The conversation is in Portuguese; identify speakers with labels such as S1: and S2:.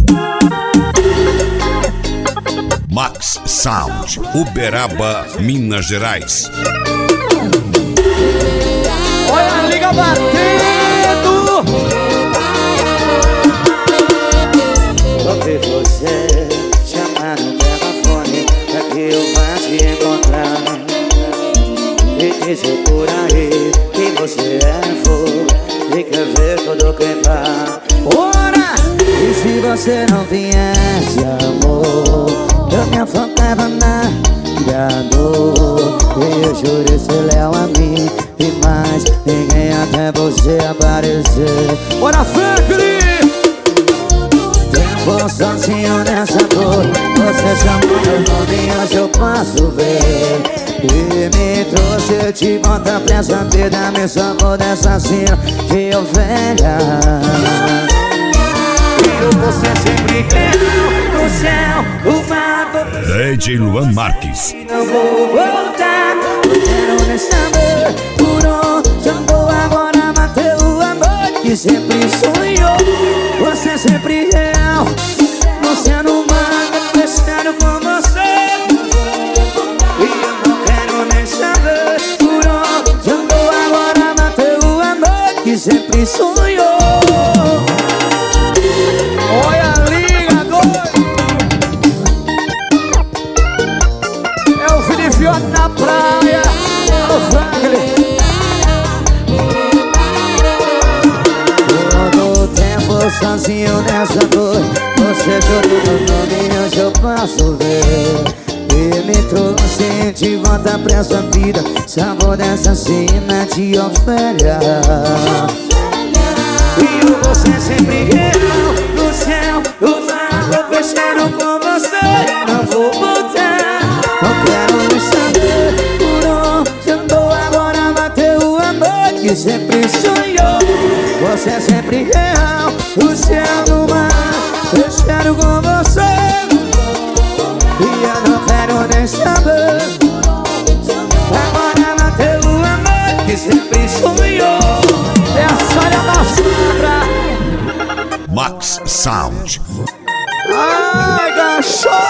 S1: Max Sound, Uberaba, Minas Gerais.
S2: Olha a liga batendo.
S3: Vou ver você chamar no telefone pra que eu vá te encontrar e dizer por aí que você é fogo e quer ver tudo quebrar.
S2: Ora!
S3: E se você não viesse, amor, eu me afogava na dor. E eu jurei ser leal a mim e mais ninguém até você aparecer.
S2: Bora, Franklin!
S3: Tempo sozinho nessa dor, você chamou meu nome e hoje eu posso ver. E me trouxe de volta pra saber da minha sabor dessa cena de ovelha. Você sempre quer no céu, o mato.
S1: DJ Luan Marques.
S3: Não vou voltar, não quero nem saber por onde andou agora. Matei o amor que sempre sonhou. Você sempre real, você no mar, fechado com você. E eu não quero nem saber por onde andou agora. Matei o amor que sempre sonhou.
S2: Olha a liga, doido! É o Filipione na praia. Alô, Franklin!
S3: Todo o tempo sozinho nessa dor, você jurou meu nome e hoje eu posso ver. E me trouxe de volta pra essa vida, sabor dessa cena de ovelha. E você sempre real no céu, o mar, vou fechado com você. Não vou voltar, não quero nem saber por onde andou agora. Bateu o amor que sempre sonhou. Você é sempre real, o céu no mar, fechado com você. E eu não quero nem saber. Agora bateu o amor que sempre sonhou.
S2: É a Sônia da Sombra!
S1: Max Sound.
S2: Ai, gachou!